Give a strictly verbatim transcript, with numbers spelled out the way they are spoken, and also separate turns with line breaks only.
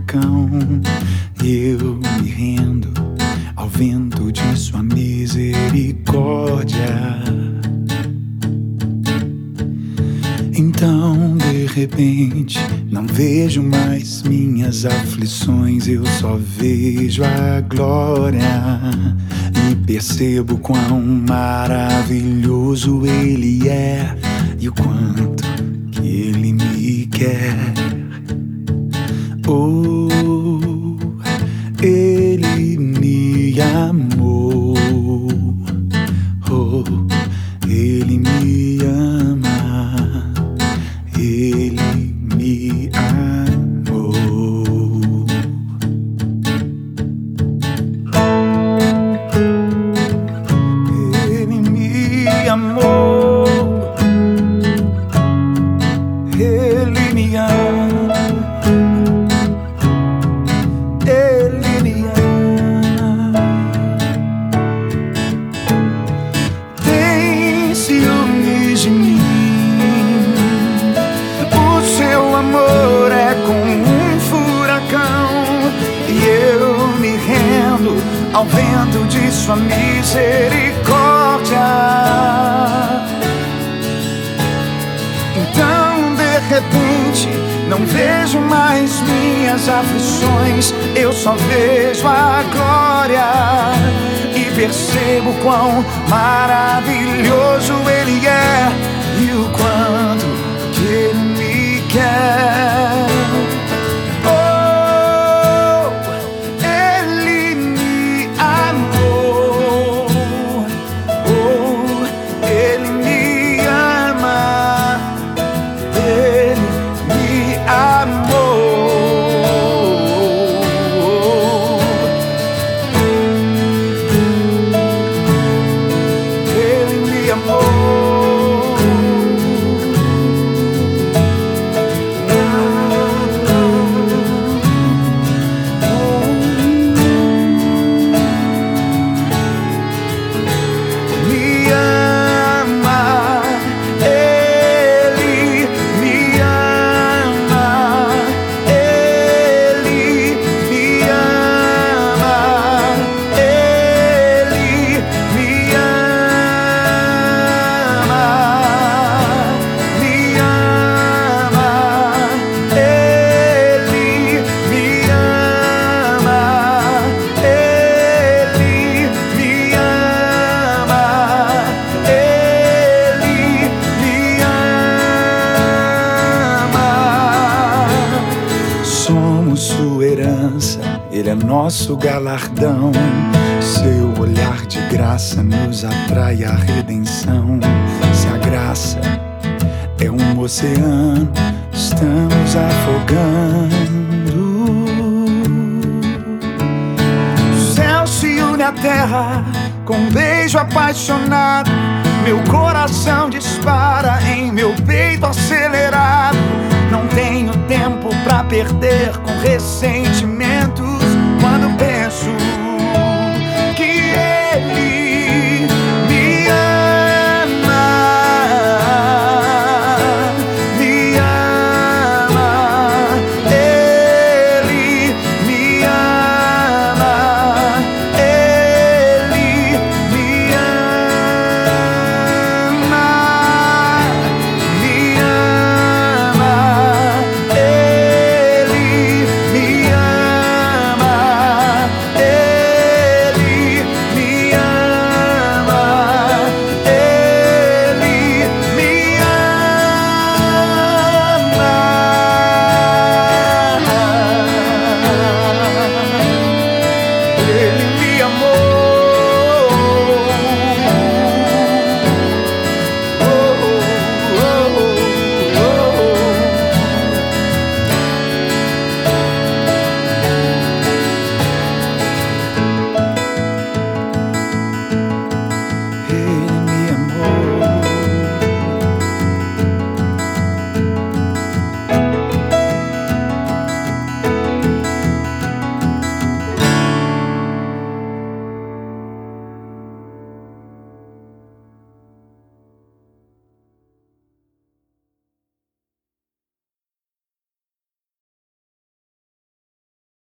furacão e eu me rendo ao vento de sua misericórdia. Então, de repente, não vejo mais minhas aflições, eu só vejo a glória e percebo quão maravilhoso Ele é e o quanto que Ele me quer. Oh, Ele me amou. Oh, Ele me ama. Ele me amou. Ele me amou. Ele me ama. Ele me ama. Tem ciúmes de mim. Seu amor é como um furacão e eu me rendo ao vento de sua misericórdia. Então, de repente, não vejo mais minhas aflições, eu só vejo a glória e percebo quão maravilhoso Ele é e o quanto que Ele me quer. Oh, Ele me amou. Oh, Ele me ama. Ele me amou. Ele me amou. Sua herança, Ele é nosso galardão. Seu olhar de graça nos atrai à redenção. Se a graça é um oceano, estamos afogando. O céu se une à terra com um beijo apaixonado. Meu coração dispara em meu peito acelerado. Não tenho tempo pra perder com ressentimento.